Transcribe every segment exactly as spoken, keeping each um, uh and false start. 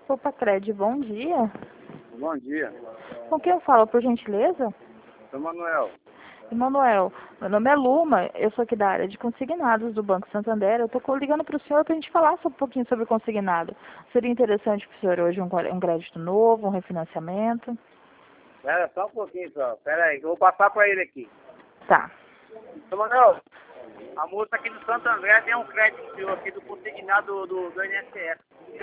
Opa, Cred, bom dia. Bom dia. Com quem eu falo, por gentileza? Sou Manuel. Emanuel, meu nome é Luma, eu sou aqui da área de consignados do Banco Santander. Eu estou ligando para o senhor para a gente falar um pouquinho sobre consignado. Seria interessante para o senhor hoje um, um crédito novo, um refinanciamento? Espera só um pouquinho só. Espera aí, que eu vou passar para ele aqui. Tá. Sou Manuel, a moça aqui do Santo André tem um crédito seu aqui do consignado do, do I N S S.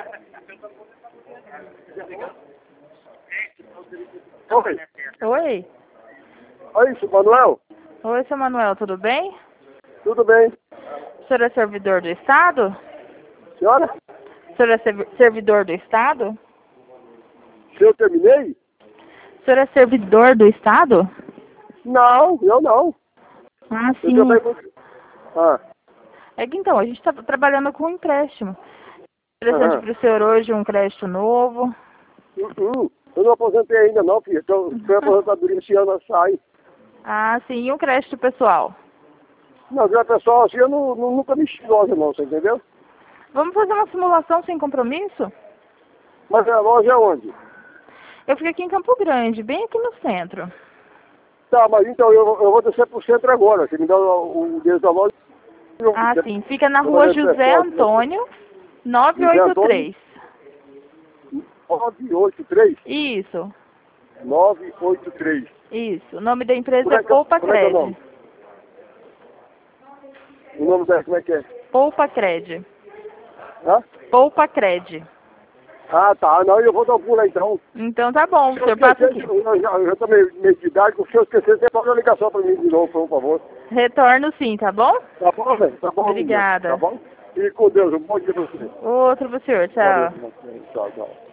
Oi. Oi. Oi, seu Manuel. Oi, seu Manuel, tudo bem? Tudo bem? O senhor é servidor do Estado? Senhora? O senhor é servi- servidor do Estado? Se eu terminei? O senhor é servidor do Estado? Não, eu não. Ah, Eu sim. também vou... Ah, É que então, a gente está trabalhando com um empréstimo. Interessante aham. para o senhor hoje um crédito novo. Hum, hum. Eu não aposentei ainda não, filho. Então, foi aposentadoria esse ano sai. Ah, sim, e um crédito pessoal. Não, já pessoal, assim, eu não, não- nunca me loja não, você entendeu? Vamos fazer uma simulação sem compromisso? Mas a loja é onde? Eu fico aqui em Campo Grande, bem aqui no centro. Tá, mas então eu, eu vou descer pro centro agora. Você me dá o, o endereço da loja. eu- Ah, sim, fica na eu vou rua descer José pessoal, Antônio, José novecentos e oitenta e três. nove oito três? Isso, nove oito três. isso. O nome da empresa Como é é que, Poupa como é, que é o nome? Cred. O nome dela, como é que é? Poupa Cred. Hã? Poupa Cred. Ah, tá. Não, eu vou dar um pulo aí, então. Então tá bom, o Se eu senhor passa esquecer, aqui. eu já, eu já tô meio, meio de idade, se eu esquecer, você faz uma ligação pra mim de novo, por favor. Retorno sim, tá bom? Tá bom, velho? Tá bom, menina? Obrigada. Tá bom? E com Deus, um bom dia pra você. Outro pro senhor, tchau. Valeu, tchau, tchau.